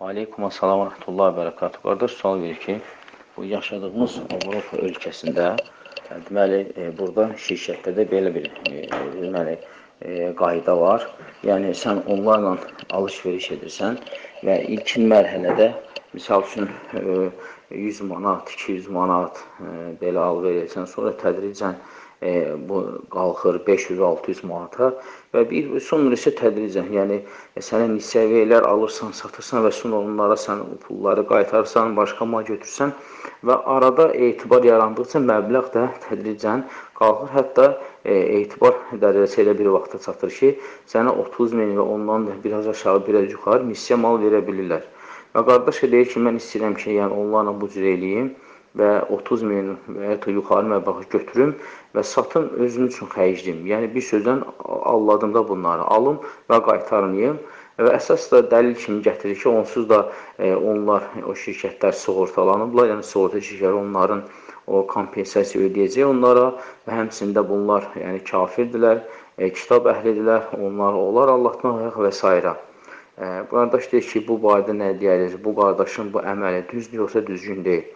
Aleykum assalam və rəhmətullah və bərəkatuhu. Qardaş sual verir ki, bu yaşadığımız Avropa ölkəsində, deməli, burada şirkətlərdə belə bir deməli, qayda var. Yəni, sən onlarla alış-veriş edirsən və ilkin mərhələdə, misal üçün, 100 manat, 200 manat belə al-ver edirsən, sonra tədricən bu qalxır 500-600 manata və sonra isə tədricən, yəni sənə nisəviyələr alırsan, satırsan və sonra onlara sən pulları qaytarsan, başqa mal götürsən və arada etibar yarandıqca məbləğ də tədricən qalxır. Hətta etibar dərəcəsi elə bir vaxta çatır ki, sənə 30 min və ondan da biraz aşağı, biraz yuxarı missiya mal verə bilirlər. Və qardaş deyir ki, mən istəyirəm ki, yəni onlarla bu cür eləyim və 30 min və ya da yuxarı məbləği götürüm və satım özüm üçün xərcliyim. Yəni, bir sözdən alladım da bunları, alım və qaytarmayım. Və əsas da dəlil kimi gətirir ki, onsuz da onlar, o şirkətlər sığortalanıblar, yəni sığorta şirkətləri onların o kompensasiya ödəyəcək onlara və həmçində bunlar yəni kafirdirlər, kitab əhlidirlər, onlar allatmaq və s. Qardaş deyir ki, bu barədə nə deyərik? Bu qardaşın bu əməli düzdür, yoxsa düzgün deyil.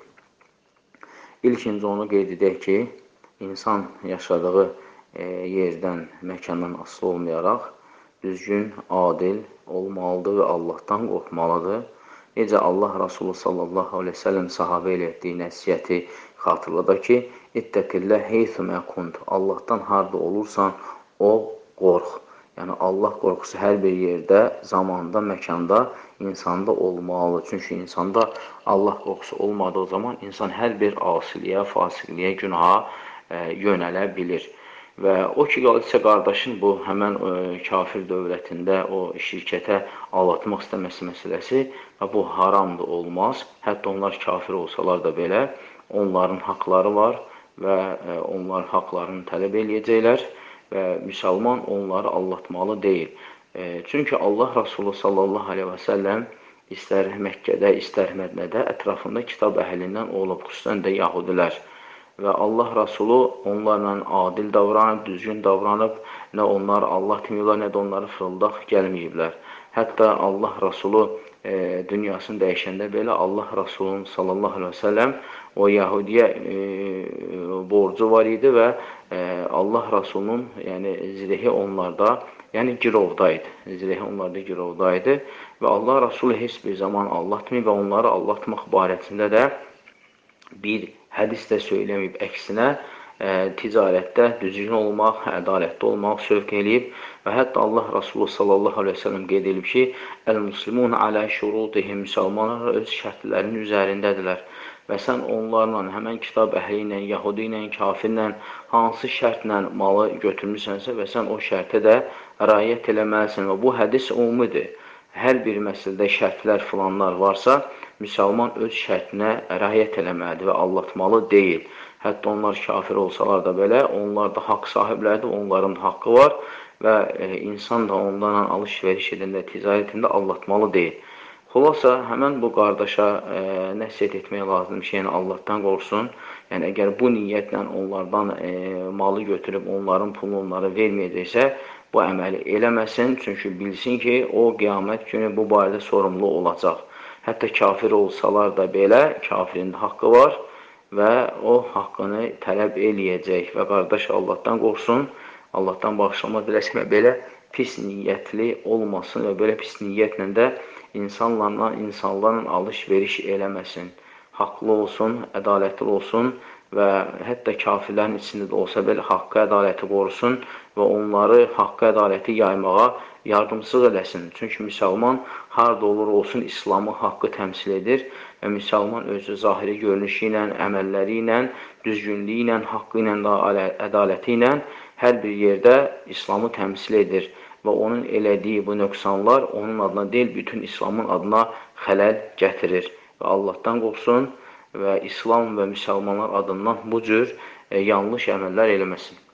İlk onu qeyd edək ki, insan yaşadığı yerdən, məkandan asılı olmayaraq düzgün, adil olmalıdır və Allahdan qorxmalıdır. Necə Allah Rasulü sallallahu aleyhi ve sellem sahabə ilə etdiyi nəsiyyəti xatırladır ki, İttəqillə heythumə kunt. Allahdan harada olursan, o qorx. Yəni, Allah qorxusu hər bir yerdə, zamanda, məkanda insanda olmalıdır. Çünki insanda Allah qorxusu olmadığı zaman insan hər bir asiliyə, fasiqliyə, günaha yönələ bilir. Və o ki, qalırsa qardaşın bu həmən kafir dövlətində o şirkətə aldatmaq istəməsi məsələsi və bu haramdır, olmaz. Hətta onlar kafir olsalar da belə, onların haqları var və onlar haqlarını tələb eləyəcəklər və müsəlman onları aldatmalı deyil. Çünki Allah Rasulü sallallahu aleyhi və səlləm istər Məkkədə, istər Mədnədə ətrafında kitab əhlindən olub, xüsusən də yahudilər. Və Allah Rasulü onlarla adil davranıb, düzgün davranıb, nə onlar Allah deməyiblər, nə də onları fırıldaq gəlməyiblər. Hətta Allah Rasulü dünyasını dəyişəndə belə Allah Rasulü sallallahu aleyhi və səlləm o Yahudiyə borcu var idi və Allah Rasulunun zirəhi onlarda, yəni girovdaydı. Zirəhi onlarda girovdaydı və Allah Rasulü heç bir zaman aldatmayıb və onları aldatmaq barəsində də bir hədis də söyləməyib. Əksinə, ticarətdə düzgün olmaq, ədalətli olmaq sövq eləyib və hətta Allah Rasulü sallallahu aleyhi ve sellem qeyd edib ki, Əl-Muslimun alə şurutihim, müsəlmanlar öz şərtlərinin üzərindədirlər. Və sən onlarla, həmən kitab əhli ilə, yahudi ilə, kafirlə, hansı şərtlə malı götürmüsənsə və sən o şərtə də rəayət eləməlisən. Və bu hədis umumidir. Hər bir məsələdə şərtlər filanlar varsa, müsəlman öz şərtinə rəayət eləməlidir və aldatmalı deyil. Hətta onlar kafir olsalar da belə, onlar da haqq sahibləridir, onların da haqqı var və insan da onlarla alış-veriş edəndə, ticarətində aldatmalı deyil. Xulasa, həmən bu qardaşa nəsiyyət etmək lazımdır ki, yəni Allahdan qorxsun. Yəni, əgər bu niyyətlə onlardan malı götürüb, onların pulunu onlara verməyəcəksə, bu əməli eləməsin. Çünki bilsin ki, o qiyamət günü bu barədə sorumlu olacaq. Hətta kafir olsalar da belə, kafirin də haqqı var və o haqqını tələb eləyəcək. Və qardaş Allahdan qorxsun, Allahdan bağışlama diləsin və belə pis niyyətli olmasın və belə pis niyyətlə də insanlarla alış-veriş eləməsin. Haqlı olsun, ədalətli olsun və hətta kafirlərin içində də olsa belə haqqı, ədaləti qorusun və onları haqqı, ədaləti yaymağa yardımcılıq eləsin. Çünki müsəlman harada olur olsun İslamı, haqqı təmsil edir və müsəlman özü zahiri görünüşü ilə, əməlləri ilə, düzgünlüyü ilə, haqqı ilə, ədaləti ilə hər bir yerdə İslamı təmsil edir. Və onun elədiyi bu nöqsanlar onun adına deyil, bütün İslamın adına xələl gətirir. Və Allahdan qorxsun və İslam və müsəlmanlar adından bu cür yanlış əməllər eləməsin.